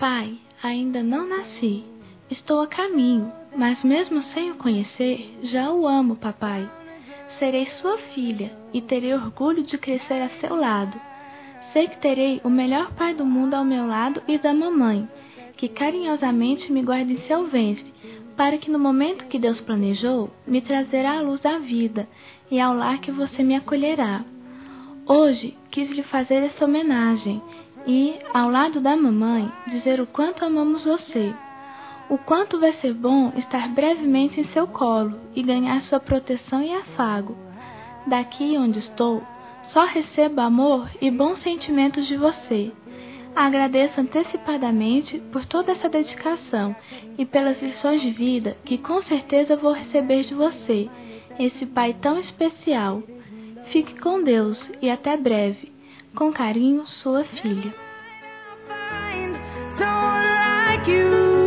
Pai, ainda não nasci. Estou a caminho, mas mesmo sem o conhecer, já o amo, papai. Serei sua filha e terei orgulho de crescer a seu lado. Sei que terei o melhor pai do mundo ao meu lado e da mamãe, que carinhosamente me guarda em seu ventre, para que no momento que Deus planejou, me trazerá a luz da vida e ao lar que você me acolherá. Hoje quis lhe fazer essa homenagem e, ao lado da mamãe, dizer o quanto amamos você. O quanto vai ser bom estar brevemente em seu colo e ganhar sua proteção e afago. Daqui onde estou, só recebo amor e bons sentimentos de você. Agradeço antecipadamente por toda essa dedicação e pelas lições de vida que com certeza vou receber de você, esse pai tão especial. Fique com Deus e até breve. Com carinho, sua filha.